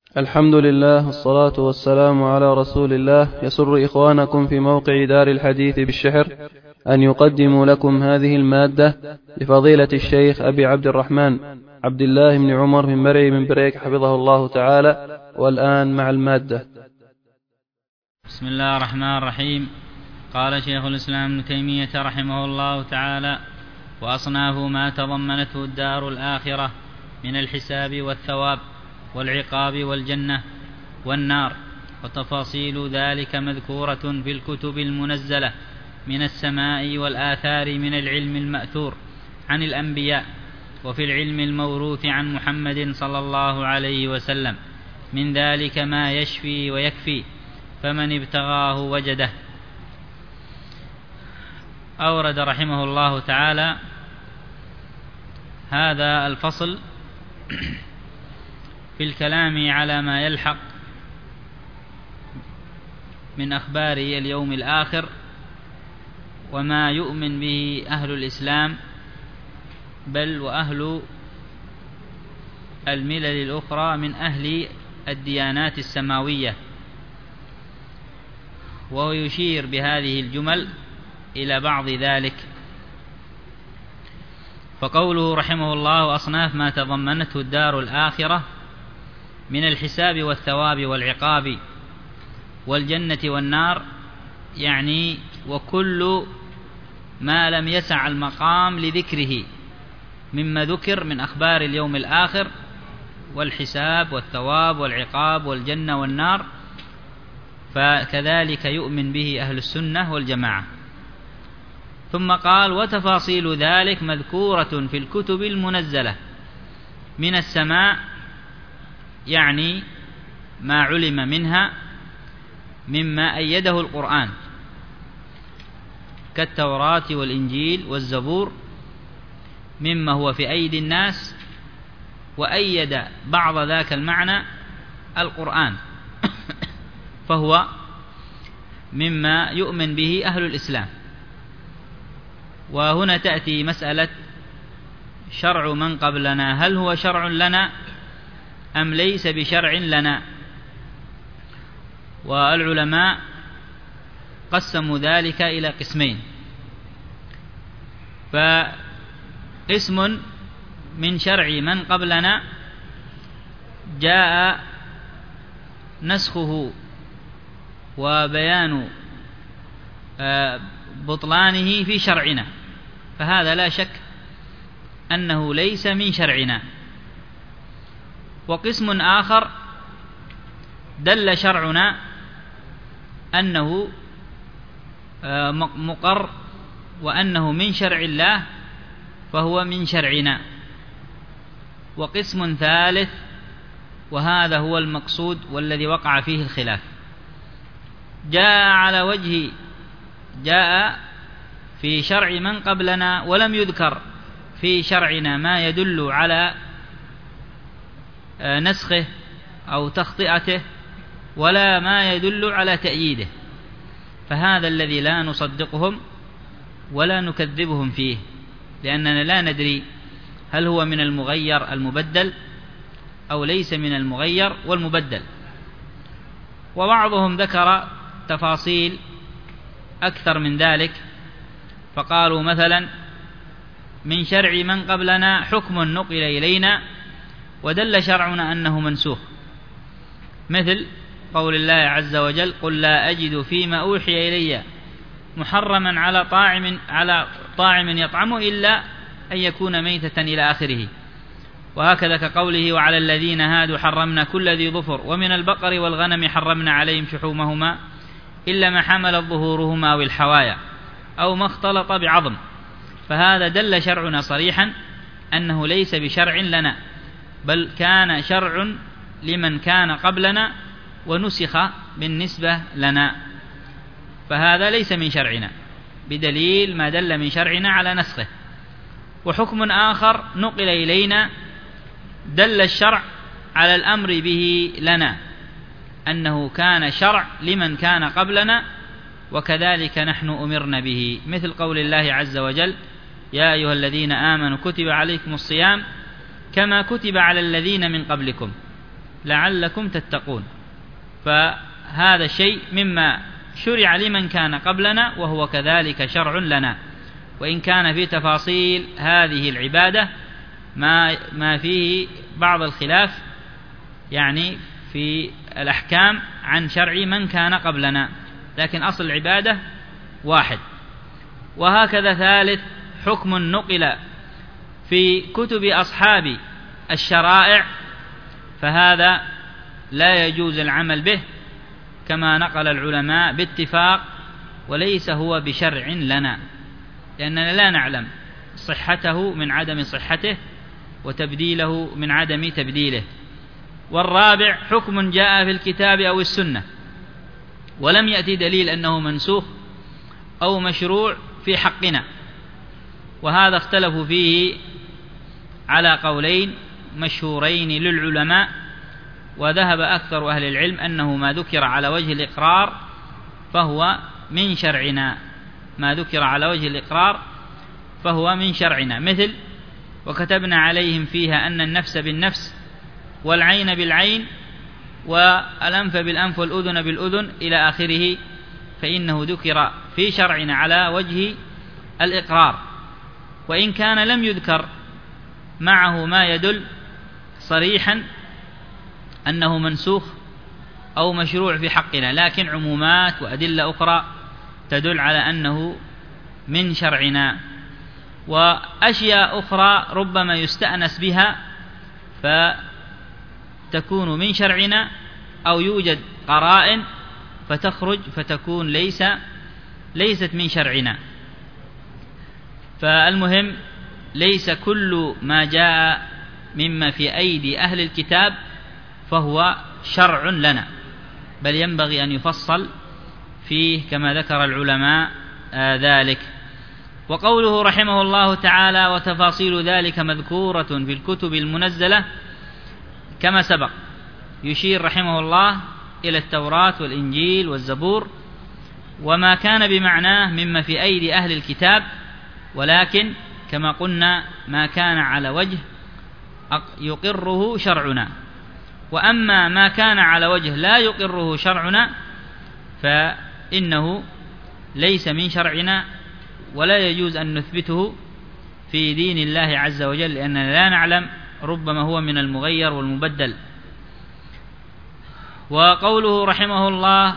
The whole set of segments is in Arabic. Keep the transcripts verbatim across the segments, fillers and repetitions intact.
الحمد لله والصلاة والسلام على رسول الله. يسر إخوانكم في موقع دار الحديث بالشحر أن يقدموا لكم هذه المادة لفضيلة الشيخ أبي عبد الرحمن عبد الله بن عمر بن مرعي بن بريك حفظه الله تعالى. والآن مع المادة. بسم الله الرحمن الرحيم. قال شيخ الإسلام ابن تيمية رحمه الله تعالى: وأصناف ما تضمنته الدار الآخرة من الحساب والثواب والعقاب والجنة والنار، وتفاصيل ذلك مذكورة في الكتب المنزلة من السماء والآثار من العلم المأثور عن الأنبياء، وفي العلم الموروث عن محمد صلى الله عليه وسلم، من ذلك ما يشفي ويكفي، فمن ابتغاه وجده. أورد رحمه الله تعالى هذا الفصل في الكلام على ما يلحق من أخبار اليوم الآخر وما يؤمن به أهل الإسلام، بل وأهل الملل الأخرى من أهل الديانات السماوية، وهو يشير بهذه الجمل إلى بعض ذلك. فقوله رحمه الله: أصناف ما تضمنته الدار الآخرة من الحساب والثواب والعقاب والجنة والنار، يعني وكل ما لم يسع المقام لذكره مما ذكر من أخبار اليوم الآخر والحساب والثواب والعقاب والجنة والنار، فكذلك يؤمن به أهل السنة والجماعة. ثم قال: وتفاصيل ذلك مذكورة في الكتب المنزلة من السماء، يعني ما علم منها مما أيده القرآن كالتوراة والإنجيل والزبور، مما هو في أيدي الناس، وأيد بعض ذاك المعنى القرآن فهو مما يؤمن به أهل الإسلام. وهنا تأتي مسألة شرع من قبلنا، هل هو شرع لنا أم ليس بشرع لنا؟ والعلماء قسموا ذلك إلى قسمين: فقسم من شرع من قبلنا جاء نسخه وبيان بطلانه في شرعنا، فهذا لا شك أنه ليس من شرعنا. وقسم آخر دل شرعنا أنه مقر وأنه من شرع الله فهو من شرعنا. وقسم ثالث، وهذا هو المقصود والذي وقع فيه الخلاف، جاء على وجه جاء في شرع من قبلنا ولم يذكر في شرعنا ما يدل على نسخه أو تخطئته ولا ما يدل على تأييده، فهذا الذي لا نصدقهم ولا نكذبهم فيه، لأننا لا ندري هل هو من المغير المبدل أو ليس من المغير والمبدل. وبعضهم ذكر تفاصيل أكثر من ذلك، فقالوا مثلا: من شرع من قبلنا حكم نقل إلينا ودل شرعنا أنه منسوخ، مثل قول الله عز وجل: قل لا أجد فيما أوحي إلي محرما على طاعم على طاعم يطعمه إلا أن يكون ميتة إلى آخره. وهكذا كقوله: وعلى الذين هادوا حرمنا كل ذي ظفر ومن البقر والغنم حرمنا عليهم شحومهما إلا ما حملت ظهورهما أو الحوايا أو ما اختلط بعظم. فهذا دل شرعنا صريحا أنه ليس بشرع لنا، بل كان شرع لمن كان قبلنا ونسخ بالنسبة لنا، فهذا ليس من شرعنا بدليل ما دل من شرعنا على نسخه. وحكم آخر نقل إلينا دل الشرع على الأمر به لنا أنه كان شرع لمن كان قبلنا، وكذلك نحن أمرنا به، مثل قول الله عز وجل: يا أيها الذين آمنوا كتب عليكم الصيام كما كتب على الذين من قبلكم لعلكم تتقون. فهذا الشيء مما شرع لمن كان قبلنا وهو كذلك شرع لنا، وإن كان في تفاصيل هذه العبادة ما ما فيه بعض الخلاف يعني في الأحكام عن شرع من كان قبلنا، لكن أصل العبادة واحد. وهكذا ثالث حكم نقل في كتب أصحاب الشرائع، فهذا لا يجوز العمل به كما نقل العلماء باتفاق، وليس هو بشرع لنا، لأننا لا نعلم صحته من عدم صحته وتبديله من عدم تبديله. والرابع حكم جاء في الكتاب أو السنة ولم يأتي دليل أنه منسوخ أو مشروع في حقنا، وهذا اختلفوا فيه على قولين مشهورين للعلماء، وذهب أكثر أهل العلم أنه ما ذكر على وجه الإقرار فهو من شرعنا، ما ذكر على وجه الإقرار فهو من شرعنا، مثل وكتبنا عليهم فيها أن النفس بالنفس والعين بالعين والأنف بالأنف والأذن بالأذن إلى آخره، فإنه ذكر في شرعنا على وجه الإقرار، وإن كان لم يذكر معه ما يدل صريحا أنه منسوخ أو مشروع في حقنا، لكن عمومات وأدلة أخرى تدل على أنه من شرعنا. وأشياء أخرى ربما يستأنس بها فتكون من شرعنا، أو يوجد قرائن فتخرج فتكون ليس ليست من شرعنا. فالمهم ليس كل ما جاء مما في أيدي أهل الكتاب فهو شرع لنا، بل ينبغي أن يفصل فيه كما ذكر العلماء آه ذلك. وقوله رحمه الله تعالى وتفاصيل ذلك مذكورة في الكتب المنزلة كما سبق، يشير رحمه الله إلى التوراة والإنجيل والزبور وما كان بمعناه مما في أيدي أهل الكتاب، ولكن كما قلنا ما كان على وجه يقره شرعنا. وأما ما كان على وجه لا يقره شرعنا فإنه ليس من شرعنا، ولا يجوز أن نثبته في دين الله عز وجل، لأننا لا نعلم، ربما هو من المغير والمبدل. وقوله رحمه الله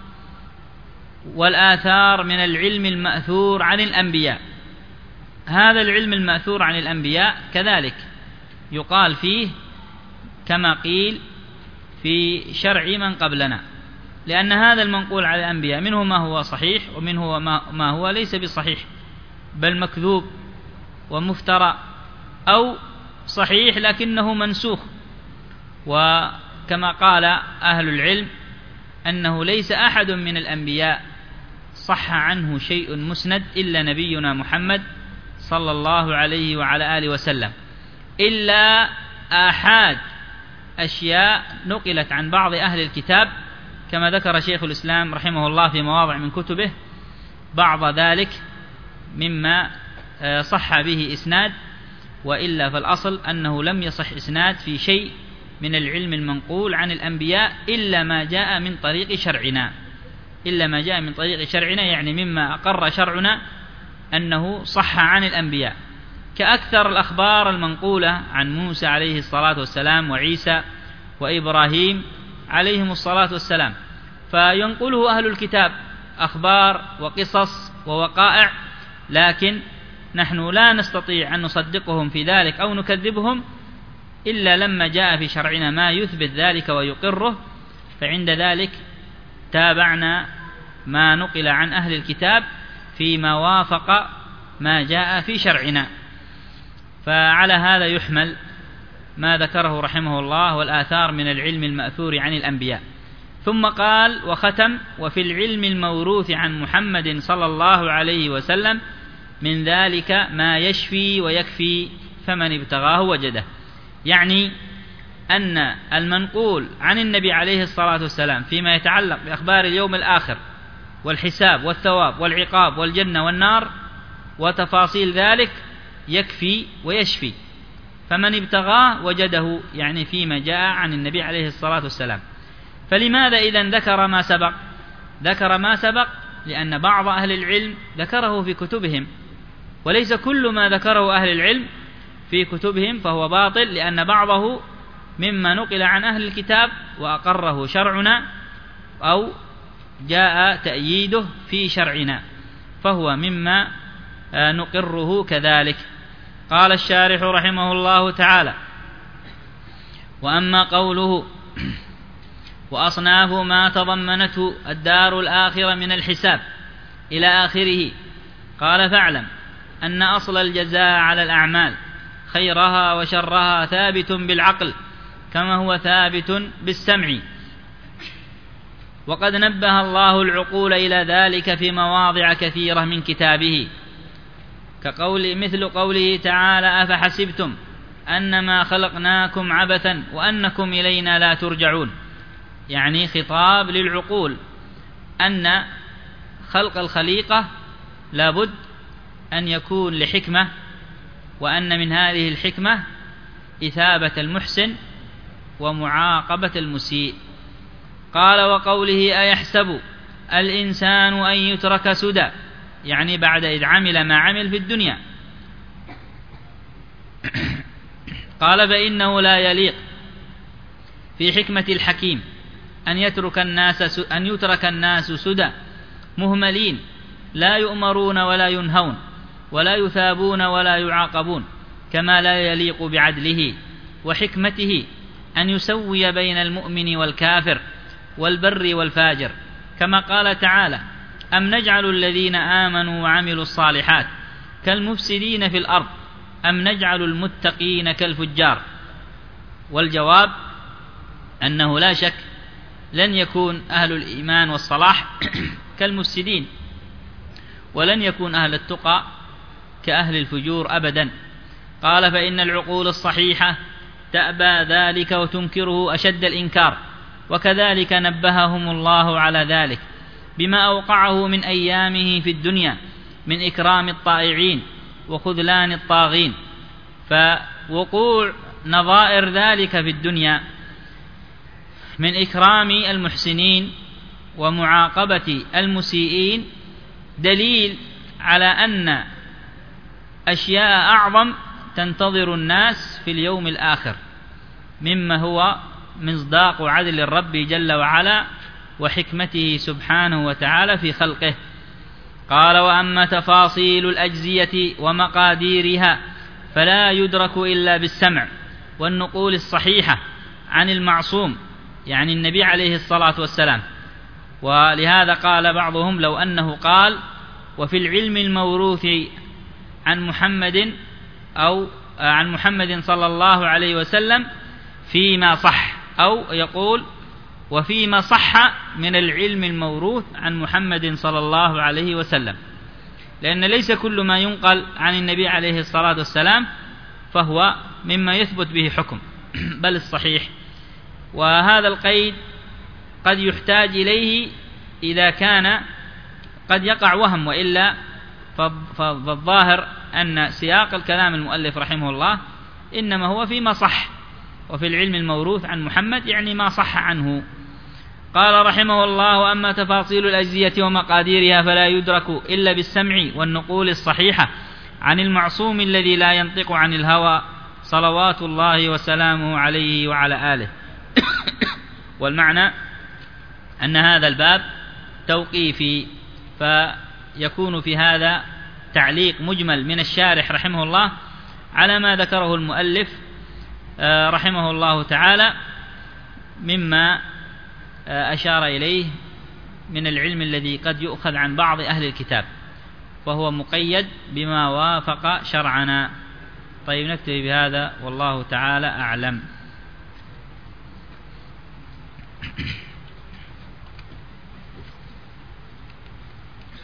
والآثار من العلم المأثور عن الأنبياء، هذا العلم المأثور عن الأنبياء كذلك يقال فيه كما قيل في شرع من قبلنا، لأن هذا المنقول على الأنبياء منه ما هو صحيح ومنه ما هو ليس بصحيح بل مكذوب ومفترى، أو صحيح لكنه منسوخ. وكما قال أهل العلم أنه ليس أحد من الأنبياء صح عنه شيء مسند إلا نبينا محمد صلى الله عليه وعلى آله وسلم، إلا آحاد أشياء نقلت عن بعض أهل الكتاب، كما ذكر شيخ الإسلام رحمه الله في مواضع من كتبه بعض ذلك مما صح به إسناد، وإلا فالأصل أنه لم يصح إسناد في شيء من العلم المنقول عن الأنبياء إلا ما جاء من طريق شرعنا، إلا ما جاء من طريق شرعنا يعني مما أقر شرعنا أنه صح عن الأنبياء، كأكثر الأخبار المنقولة عن موسى عليه الصلاة والسلام وعيسى وإبراهيم عليهم الصلاة والسلام، فينقله أهل الكتاب أخبار وقصص ووقائع، لكن نحن لا نستطيع أن نصدقهم في ذلك أو نكذبهم إلا لما جاء في شرعنا ما يثبت ذلك ويقره، فعند ذلك تابعنا ما نقل عن أهل الكتاب فيما وافق ما جاء في شرعنا. فعلى هذا يحمل ما ذكره رحمه الله والآثار من العلم المأثور عن الأنبياء. ثم قال وختم وفي العلم الموروث عن محمد صلى الله عليه وسلم من ذلك ما يشفي ويكفي فمن ابتغاه وجده، يعني أن المنقول عن النبي عليه الصلاة والسلام فيما يتعلق بأخبار اليوم الآخر والحساب والثواب والعقاب والجنة والنار وتفاصيل ذلك يكفي ويشفي، فمن ابتغاه وجده، يعني فيما جاء عن النبي عليه الصلاة والسلام. فلماذا إذن ذكر ما سبق؟ ذكر ما سبق لأن بعض أهل العلم ذكره في كتبهم، وليس كل ما ذكره أهل العلم في كتبهم فهو باطل، لأن بعضه مما نقل عن أهل الكتاب وأقره شرعنا أو جاء تأييده في شرعنا، فهو مما نقره كذلك. قال الشارح رحمه الله تعالى: وأما قوله وأصناف ما تضمنته الدار الآخرة من الحساب إلى آخره، قال: فاعلم أن أصل الجزاء على الأعمال خيرها وشرها ثابت بالعقل كما هو ثابت بالسمع، وقد نبه الله العقول إلى ذلك في مواضع كثيرة من كتابه، كقول مثل قوله تعالى: أفحسبتم أنما خلقناكم عبثا وأنكم إلينا لا ترجعون، يعني خطاب للعقول أن خلق الخليقة لابد أن يكون لحكمة، وأن من هذه الحكمة إثابة المحسن ومعاقبة المسيء. قال: وقوله أيحسب الإنسان أن يترك سدى، يعني بعد إذ عمل ما عمل في الدنيا. قال: فإنه لا يليق في حكمة الحكيم أن يترك الناس أن يترك الناس سدى مهملين لا يؤمرون ولا ينهون ولا يثابون ولا يعاقبون، كما لا يليق بعدله وحكمته أن يسوي بين المؤمن والكافر والبر والفاجر، كما قال تعالى: أم نجعل الذين آمنوا وعملوا الصالحات كالمفسدين في الأرض أم نجعل المتقين كالفجار. والجواب أنه لا شك لن يكون أهل الإيمان والصلاح كالمفسدين، ولن يكون أهل التقى كأهل الفجور أبدا. قال: فإن العقول الصحيحة تأبى ذلك وتنكره أشد الإنكار، وكذلك نبههم الله على ذلك بما أوقعه من أيامه في الدنيا من إكرام الطائعين وخذلان الطاغين. فوقوع نظائر ذلك في الدنيا من إكرام المحسنين ومعاقبة المسيئين دليل على أن أشياء أعظم تنتظر الناس في اليوم الآخر، مما هو مصداق عدل الرب جل وعلا وحكمته سبحانه وتعالى في خلقه. قال: وأما تفاصيل الأجزية ومقاديرها فلا يدرك إلا بالسمع والنقول الصحيحة عن المعصوم، يعني النبي عليه الصلاة والسلام. ولهذا قال بعضهم: لو أنه قال وفي العلم الموروث عن محمد أو عن محمد صلى الله عليه وسلم فيما صح، أو يقول وفيما صح من العلم الموروث عن محمد صلى الله عليه وسلم، لأن ليس كل ما ينقل عن النبي عليه الصلاة والسلام فهو مما يثبت به حكم، بل الصحيح. وهذا القيد قد يحتاج إليه إذا كان قد يقع وهم، وإلا فالظاهر أن سياق الكلام المؤلف رحمه الله إنما هو فيما صح، وفي العلم الموروث عن محمد يعني ما صح عنه. قال رحمه الله: وأما تفاصيل الأجزية ومقاديرها فلا يدرك إلا بالسمع والنقول الصحيحة عن المعصوم الذي لا ينطق عن الهوى صلوات الله وسلامه عليه وعلى آله. والمعنى أن هذا الباب توقيفي، فيكون في هذا تعليق مجمل من الشارح رحمه الله على ما ذكره المؤلف رحمه الله تعالى مما أشار إليه من العلم الذي قد يؤخذ عن بعض أهل الكتاب، وهو مقيد بما وافق شرعنا. طيب، نكتفي بهذا والله تعالى أعلم.